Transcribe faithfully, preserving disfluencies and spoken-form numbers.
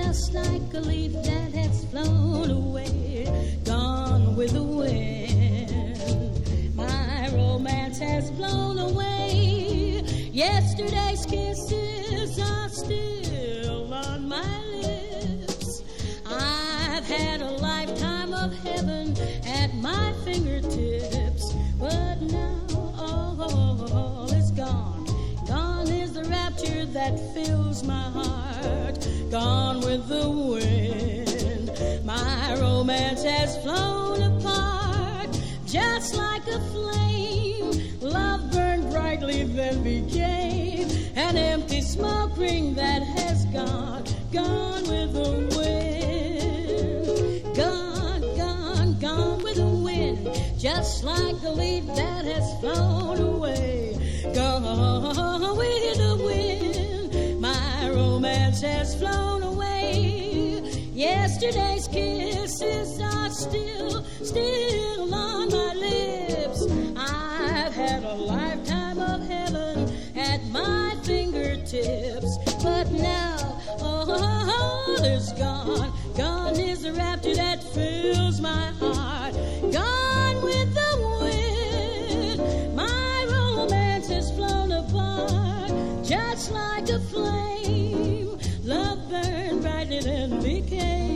just like a leaf that has flown away, gone with the wind. My romance has blown away. Yesterday's kisses are still on my lips. I've had a lifetime of heaven at my fingertips, but now all is gone. Gone is the rapture that fills my heart, gone with the wind. My romance has flown apart, just like a flame. Love burned brightly, then became an empty smoke ring that has gone, gone with the wind. Gone, gone, gone with the wind, just like a leaf that has flown away, gone with the wind. My romance has flown away. Yesterday's kisses are still, still on my lips. I've had a lifetime of heaven at my fingertips, but now all is gone. Gone is the rapture that fills my heart, gone with the wind. My romance has flown apart, just like a flame. Love burned brightly, then became